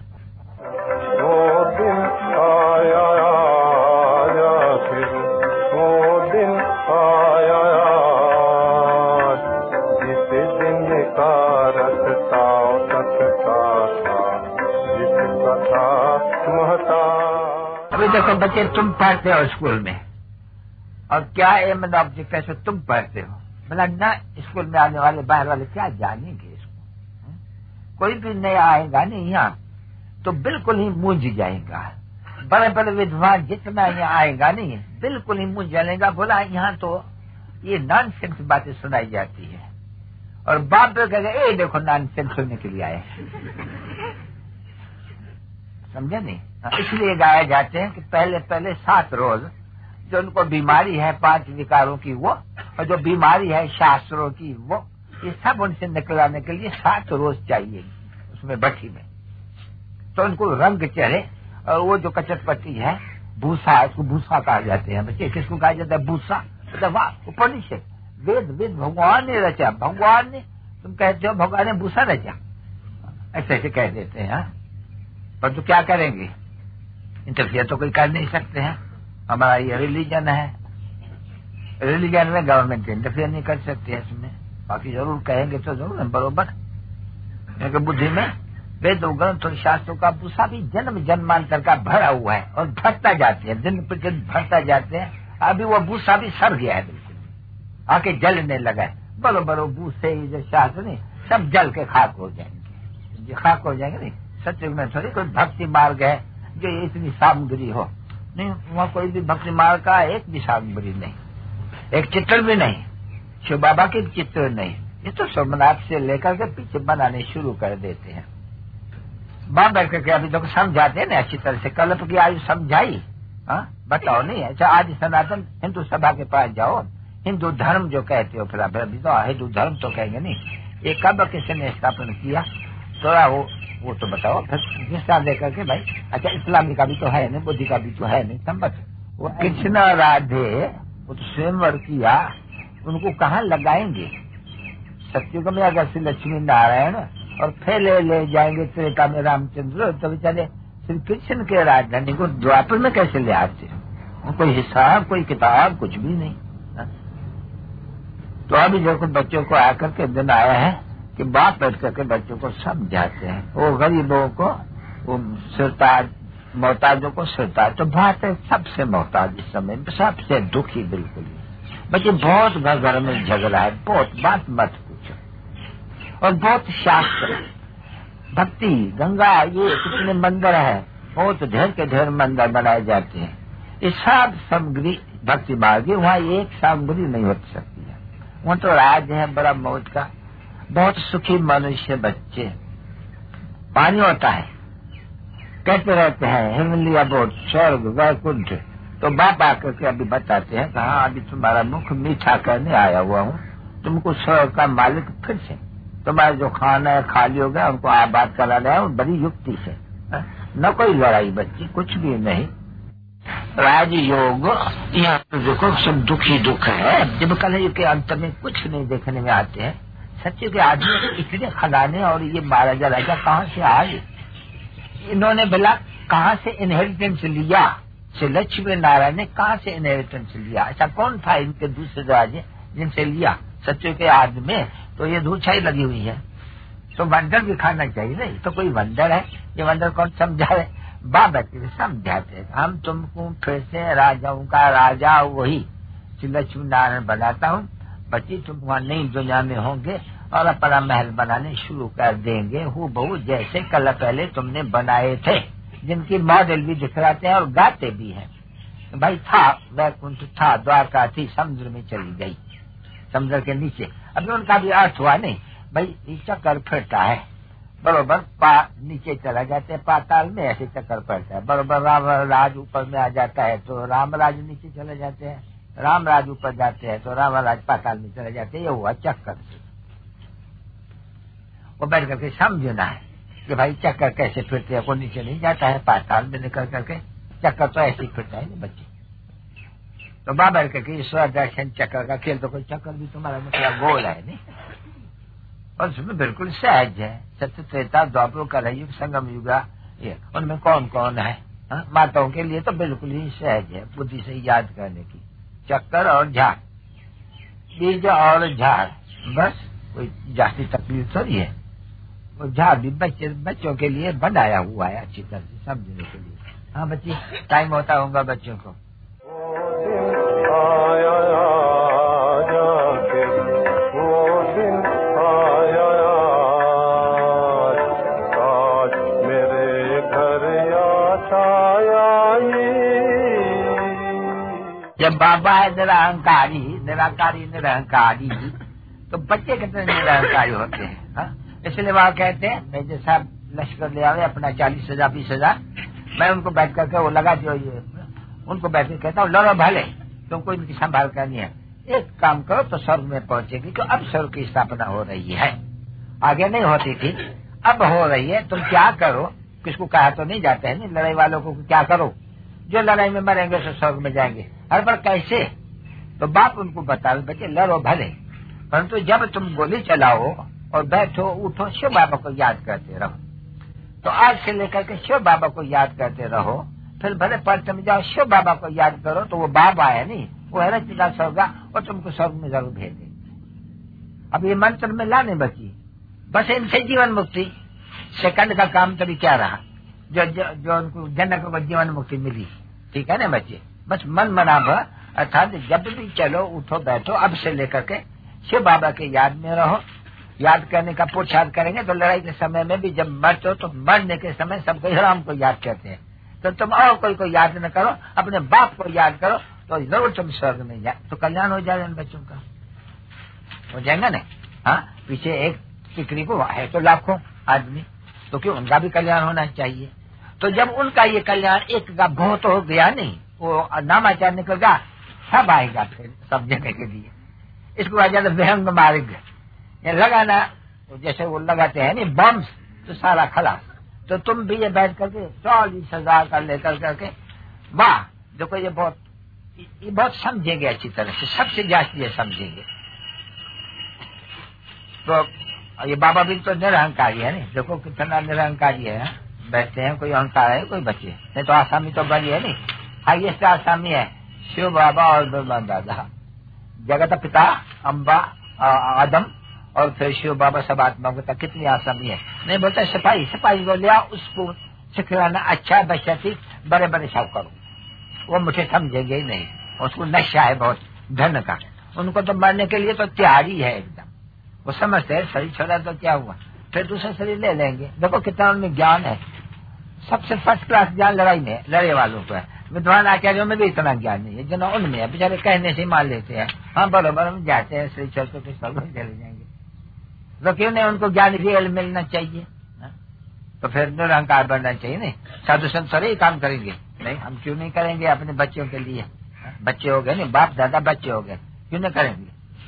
वो दिन आया आया फिर, वो दिन आया जिस दिन का रास्ता तकता था, जिसका था महता। अभी देखो बच्चे, तुम पढ़ते हो स्कूल में, और क्या एम एंड ऑब्जेक्ट है, तुम पढ़ते हो। बोला ना, स्कूल में आने वाले बाहर वाले क्या जानेंगे इसको, कोई भी नया आएगा नहीं यहाँ तो बिल्कुल ही मूंझ जाएगा। बड़े बड़े विद्वान जितना यहाँ आएगा नहीं बिल्कुल ही मूंझ जाएगा। बोला यहाँ तो ये नॉनसेंस बातें सुनाई जाती है, और बाप तो कहेगा ए देखो नॉनसेंस सुनने के लिए आए। समझे नहीं? इसलिए गाया जाते हैं कि पहले पहले सात रोज जो उनको बीमारी है पांच विकारों की वो, और जो बीमारी है शास्त्रों की वो, ये सब उनसे निकलाने के लिए सात रोज चाहिए उसमें भट्टी में, तो उनको रंग चढ़े। और वो जो कचटपट्टी है भूसा, इसको भूसा कहा जाते हैं बच्चे। किसको कहा जाता है? भूसा। वाह, उपनिषद वेद वेद भगवान ने रचा, भगवान ने, तुम कहते हो भगवान ने भूसा रचा, ऐसे ऐसे कह देते हैं। पर तो क्या करेंगे, इंटरफियर तो कोई कर नहीं सकते हैं। हमारा ये रिलीजन है, रिलीजन में गवर्नमेंट इंटरफियर नहीं कर सकते है इसमें। बाकी जरूर कहेंगे तो जरूर बरोबर, क्योंकि बुद्धि में वेद ग्रंथ और शास्त्रों का भूसा भी जन्म जन्मांतर का भरा हुआ है, और भरता जाते हैं, दिन प्रतिदिन भरता जाते हैं। अभी वो भूसा भी सड़ गया है, बिल्कुल आके जलने लगा है। बरोबर वो भूसे जो शास्त्र नहीं सब जल के खाक हो जाएंगे, खाक हो जाएंगे। नहीं सत्य में थोड़ी कोई भक्ति मार्ग है जो इतनी सामग्री हो, नहीं वहाँ कोई भी भक्ति मार्ग का एक भी सामग्री नहीं, एक चित्र भी नहीं, शिव बाबा के चित्र नहीं। ये तो सोमनाथ से लेकर के पीछे बनाने शुरू कर देते हैं। बाप बैठ करके अभी तो समझाते हैं ना अच्छी तरह से, कल्प की आयु समझाई। हाँ बताओ नहीं, अच्छा आज सनातन हिंदू सभा के पास जाओ, हिंदू धर्म जो कहते हो, फिर अभी तो हिंदू धर्म तो कहेंगे नहीं, ये कब किसी ने स्थापन किया, थोड़ा वो वो तो बताओ। फिर हिस्सा देकर के भाई अच्छा इस्लामी का भी तो है नहीं, बुद्धि का भी तो है नहीं, संबत वो कृष्ण राधे वो तो स्वयंवर किया, उनको कहाँ लगाएंगे? सत्युग में अगर श्री लक्ष्मी नारायण और फिर ले, ले जाएंगे त्रेता में रामचंद्र, तो बेचारे श्री कृष्ण के राजधानी को द्वापर में कैसे ले आते? कोई हिसाब, कोई किताब, कुछ भी नहीं। तो अभी देखो बच्चों को आकर के दिन आया है कि बाप बैठ करके बच्चों को समझाते हैं, वो गरीबों को, वो सिरताज मोहताजों को सिरताज, तो बात है सबसे मोहताज इस समय, सबसे दुखी बिल्कुल। बच्चे बहुत घर घर में झगड़ा है, बहुत बात मत पूछो। और बहुत शास्त्र भक्ति गंगा ये कितने मंदिर है, बहुत ढेर के ढेर मंदिर बनाए जाते हैं, ये सब सामग्री भक्ति मार्ग, वहाँ एक सामग्री नहीं हो सकती है। वहाँ तो राज है बड़ा मौज का, बहुत सुखी मनुष्य बच्चे। पानी होता है, कहते रहते हैं हिमली अबोट स्वर्ग वैकुंठ, तो बाप आकर के अभी बताते हैं कहा अभी तुम्हारा मुख मीठा करने आया हुआ हूँ, तुमको स्वर्ग का मालिक फिर से तुम्हारा जो खाना है खा लियोगे, उनको आबाद करा रहा है, बड़ी युक्ति से, न कोई लड़ाई बच्ची, कुछ भी नहीं। राजयोग यहाँ देखो सब दुखी दुख है, जब कलयुग के अंत में कुछ नहीं देखने में आते हैं। सच्चे के आदमी इतने खदाने और ये महाराजा राजा कहाँ से आए, इन्होंने भला कहाँ से इनहेरिटेंस लिया, श्री लक्ष्मी नारायण ने कहाँ से इनहेरिटेंस लिया? ऐसा कौन था इनके दूसरे राजे जिनसे लिया? सच्चे के आदमी में तो ये धूछाई लगी हुई है, तो वंडर भी खाना चाहिए। नहीं तो कोई वंडर है, ये वंडर कौन समझा रहे? बाबा के समझाते हम तुमको फिर से राजाओं का राजा वही श्री लक्ष्मी नारायण बनाता हूँ। बच्ची तुम वहाँ नई दुनिया में होंगे और अपना महल बनाने शुरू कर देंगे, हूँ बहू जैसे कल पहले तुमने बनाए थे, जिनकी मॉडल भी दिखलाते हैं और गाते भी हैं। भाई था वैकुंठ था, द्वारका थी, समुद्र में चली गई, समुद्र के नीचे। अभी उनका भी अर्थ हुआ नहीं भाई, चक्कर फिरता है बरोबर, पा नीचे चला जाते हैं पाताल में, ऐसे चक्कर पड़ता है बरोबर। राम राज ऊपर में आ जाता है तो राम राज नीचे चले जाते हैं, राम राज ऊपर जाते हैं तो राम राज पाताल में चले जाते हैं। ये हुआ चक्कर से। वो बैठ करके समझना है कि भाई चक्कर कैसे फिरते हैं, कोई नीचे नहीं जाता है पाताल में निकल करके, चक्कर तो ऐसे ही फिरता है ना बच्चे। तो बाबा करके ईश्वर दर्शन चक्कर का खेल, तो कोई चक्कर भी तुम्हारा मतलब गोल है नहीं, और उसमें बिल्कुल सहज है। सत्य त्रेता द्वापर कलयुग संगम युगा, ये उनमें कौन कौन है? हा? माताओं के लिए तो बिल्कुल ही सहज है, बुद्धि से याद करने की। चक्कर और झाड़, बीज और झाड़, बस कोई जास्ती तकलीफ थोड़ी है। वो झाड़ भी बच्चे बच्चों के लिए बनाया हुआ है अच्छी तरह से समझने के लिए। हाँ बच्चे, टाइम होता होगा बच्चों को। जब बाबा है निरहंकारी, निराकारी निरहंकारी, तो बच्चे कितने निरहंकारी होते हैं। हा? इसलिए वहाँ कहते हैं मेजर साहब लश्कर ले आवे अपना चालीस हजार बीस हजार, मैं उनको बैठ करके वो लगा दियो, ये उनको बैठ कर कहता हूँ लड़ो भले, तुमको इनकी संभाल करनी है, एक काम करो तो स्वर्ग में पहुंचेगी। तो अब स्वर्ग की स्थापना हो रही है, आगे नहीं होती थी, अब हो रही है। तुम क्या करो, किसको कहा तो नहीं जाते है नहीं, लड़ाई वालों को क्या करो, जो लड़ाई में मरेंगे तो स्वर्ग में जाएंगे। हर बार कैसे? तो बाप उनको बता बच्चे लड़ो भले, परंतु जब तुम गोली चलाओ और बैठो उठो शिव बाबा को याद करते रहो। तो आज से लेकर के शिव बाबा को याद करते रहो, फिर भले पलट में जाओ शिव बाबा को याद करो, तो वो बाबा है नहीं, वो है रचिता स्वर्ग और तुमको स्वर्ग में जरूर भेजे। अब ये मंत्र में लाने बची, बस इनसे जीवन मुक्ति। सेकंड का काम तभी क्या रहा, जो जो, जो उनको जनक को जीवन मुक्ति मिली। ठीक है ना बच्चे, बस मन मना भर, अर्थात जब भी चलो उठो बैठो अब से लेकर के शिव बाबा के याद में रहो। याद करने का पुरुषार्थ करेंगे तो लड़ाई के समय में भी जब मरते हो तो मरने के समय सबको राम को याद करते हैं। तो तुम और कोई को याद न करो, अपने बाप को याद करो, तो जरूर तुम स्वर्ग में जाए, तो कल्याण हो जाएगा इन बच्चों का, हो जाएगा ना। हाँ, पीछे एक टिकरी को है तो लाखों आदमी, तो क्यों उनका भी कल्याण होना चाहिए। तो जब उनका ये कल्याण एक का बहुत हो गया नहीं, वो नामाचार निकल गया, सब आएगा फिर समझने के लिए। इसको आ जाता विहंग मार्ग, लगाना जैसे वो लगाते हैं नहीं बम्स, तो सारा खलास। तो तुम भी ये बैठ करके चालीस हजार का लेकर करके वाह देखो ये बहुत ये बहुत समझेंगे अच्छी तरह से, सबसे ज्यादा ये समझेंगे। तो ये बाबा भी तो निरहंकारी है नहीं, देखो कितना निरहंकारी है, बैठते हैं, कोई अहंकार है कोई बचे नहीं, तो आसामी तो बड़ी है नहीं, हाईएस्ट आसामी है शिव बाबा और ब्रह्म दादा, जगत पिता अम्बा आदम और फिर शिव बाबा सब आत्मा को, कितनी आसामी है। नहीं बोलता सिपाही सिपाही को लिया उसको सिखलाना अच्छा बच्चा थी, बड़े बड़े सब करो, वो मुझे समझेंगे ही नहीं, उसको नशा है बहुत धन का, उनको तो मरने के लिए तो तैयारी है एकदम, वो समझते हैं शरीर छोड़ा तो क्या हुआ, फिर दूसरा शरीर ले लेंगे। देखो कितना उनमें ज्ञान है, सबसे फर्स्ट क्लास ज्ञान लड़ाई में लड़े वालों को है, विद्वान आचार्यों में भी इतना ज्ञान नहीं है जितना उनमें है, बेचारे कहने से मान लेते हैं हाँ बराबर हम जाते हैं शरीर छोड़ के सब चले जाएंगे, तो क्यों नहीं उनको ज्ञान रियल मिलना चाहिए, तो फिर निरहंकार बनना चाहिए। नहीं साधु संत सारे काम करेंगे, नहीं हम क्यों नहीं करेंगे अपने बच्चों के लिए, बच्चे हो गए नहीं बाप दादा बच्चे हो गए, क्यों नहीं करेंगे,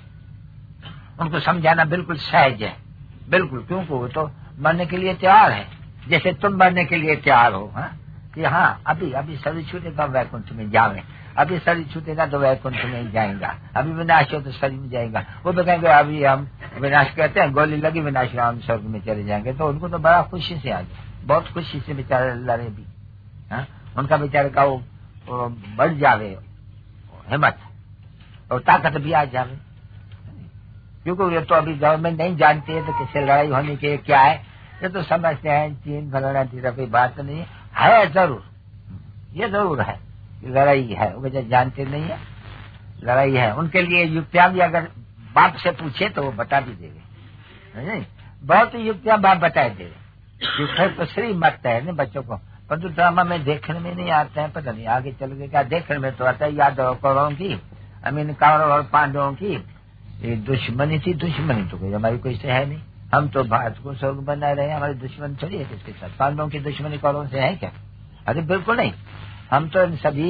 उनको समझाना बिल्कुल सहज है बिल्कुल, क्योंकि वो तो मरने के लिए तैयार है, जैसे तुम मरने के लिए तैयार हो हा? कि हाँ अभी अभी शरीर छूटेगा वैकुंठ में जावे, अभी शरीर छूटेगा तो वैकुंठ में जाएगा, अभी विनाश हो तो शरीर में जाएगा, वो तो कहेंगे अभी हम विनाश कहते हैं गोली लगी विनाश हम स्वर्ग में चले जाएंगे, तो उनको तो बड़ा खुशी से आ जाए, बहुत खुशी से बेचारे लड़े भी हा? उनका बेचारे का वो, वो बढ़ जावे हिम्मत और ताकत भी आ जावे, क्योंकि ये तो अभी गवर्नमेंट नहीं जानती है तो किससे लड़ाई होने के क्या है, ये तो समझते हैं चीन फलाना तीसरा कोई बात नहीं है, है जरूर ये जरूर है लड़ाई है, वो बेचारे जानते नहीं है लड़ाई है, उनके लिए युक्तियां भी अगर बाप से पूछे तो वो बता भी देंगे, बहुत युक्तियां बाप बताए देंगे, तो श्री मत है ना बच्चों को, परंतु ड्रामा में देखने में नहीं आता है, पता नहीं आगे चल के क्या देखने में तो आता है, यादव कौरवों की आई मीन कौरव और पांडवों की ये दुश्मनी थी, दुश्मनी तो कोई हमारी कोई से है नहीं, हम तो भारत को स्वर्ग बना रहे हैं, हमारी दुश्मनी थोड़ी है किसके साथ, पांडवों की दुश्मनी कौरवों से है क्या, अरे बिल्कुल नहीं, हम तो सभी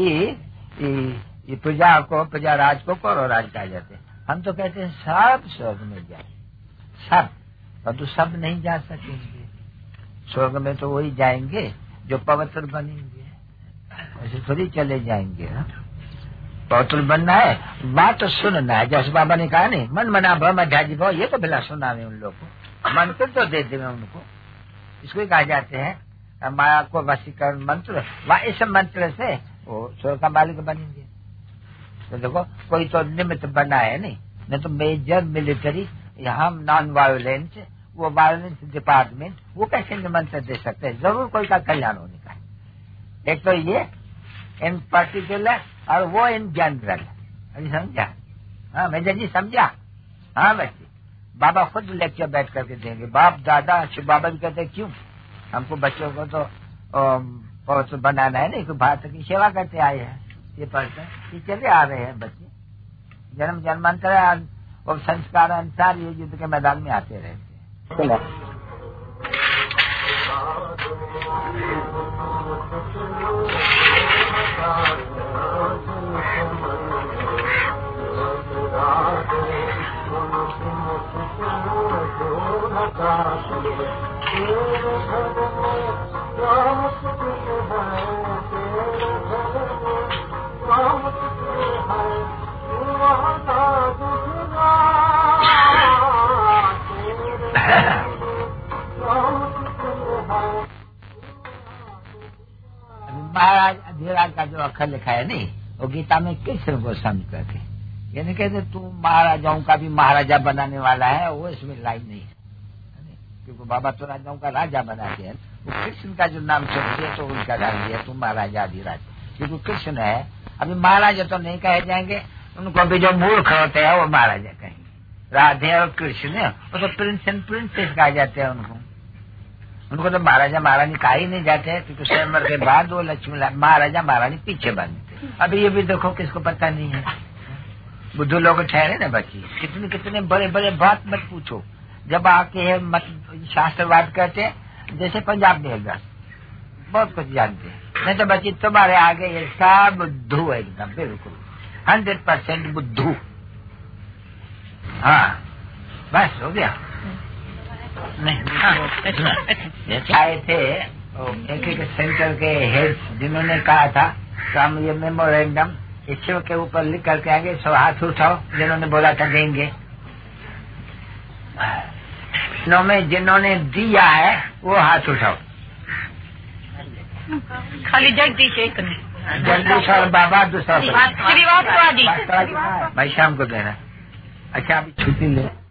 ये प्रजा को प्रजा राज को कौरव राज कहा जाते हैं, हम तो कहते हैं सब स्वर्ग में जाए सब, परंतु सब नहीं जा सकेंगे स्वर्ग में, तो वही जाएंगे जो पवित्र बनेंगे, ऐसे थोड़ी चले जाएंगे ना, पवित्र बनना है बात तो सुनना है, जैसे बाबा ने कहा नहीं मन मना भव मध्याजी भाव, ये तो बिला सुना है उन लोग को, मंत्र तो दे देवे उनको, इसको कहा जाते हैं माया को वशीकरण मंत्र, वह इस मंत्र से वो स्वर्ग का मालिक बनेंगे। तो देखो कोई तो निमित्त बना है नहीं, नहीं तो मेजर मिलिट्री यहाँ नॉन वायोलेंस वो वायोलेंस डिपार्टमेंट वो कैसे निमंत्रण दे सकते हैं, जरूर कोई का कल्याण होने का है, एक तो ये इन पर्टिकुलर और वो इन जनरल, अभी समझा, हाँ मेजर जी समझा, हाँ बच्चे बाबा खुद लेक्चर बैठ करके देंगे, बाप दादा शिव बाबा भी कहते क्यों हमको बच्चों को तो पवित्र बनाना है, नहीं तो भारत की सेवा करते आए हैं, ये पढ़ते ये चले आ रहे हैं बच्चे, जन्म जन्मांतर और संस्कार अनुसार ये युद्ध के मैदान में आते रहते हैं। महाराज अधिराज का जो अक्षर लिखा है नहीं, वो गीता में कृष्ण को समझ करके, यानी कहते तू महाराजाओं का भी महाराजा बनाने वाला है, वो इसमें लाइन नहीं है, क्योंकि बाबा तो राजाओं का राजा बनाते हैं, वो कृष्ण का जो नाम सुनते है तो उनका नाम दिया तू महाराजा अधिराज, क्योंकि कृष्ण है, अभी महाराजा तो नहीं कहे जाएंगे, उनको भी जो मूर्ख होते हैं वो महाराजा कहेंगे, राधे और कृष्ण वो तो प्रिंस एंड प्रिंसेस कहा जाते हैं उनको, उनको तो महाराजा महारानी कहा ही नहीं जाते हैं, क्योंकि स्वयंवर के बाद वो लक्ष्मी महाराजा महारानी पीछे बनते। अभी ये भी देखो किसको पता नहीं है, बुद्धू लोग ठहरे ना बच्ची, कितने कितने बड़े बड़े बात मत पूछो, जब आके मत शास्त्रवाद करते हैं, जैसे पंजाब में एक बहुत कुछ जानते हैं, नहीं तो बच्ची तुम्हारे आगे ये सब बुद्धू है एकदम बिल्कुल हंड्रेड परसेंट बुद्धू। हाँ बस हो गया। नहीं आए थे एक एक सेंटर के हेड्स जिन्होंने कहा था तो हम ये मेमोरेंडम इश्यू के ऊपर लिख करके आगे सो हाथ उठाओ जिन्होंने बोला था देंगे। में जिन्होंने दिया है वो हाथ उठाओ। खाली जगदीश एक ने, जगदीश और बाबा दूसरा श्रीवास्तव जी भाई शाम को देना। अच्छा अभी छुट्टी ले।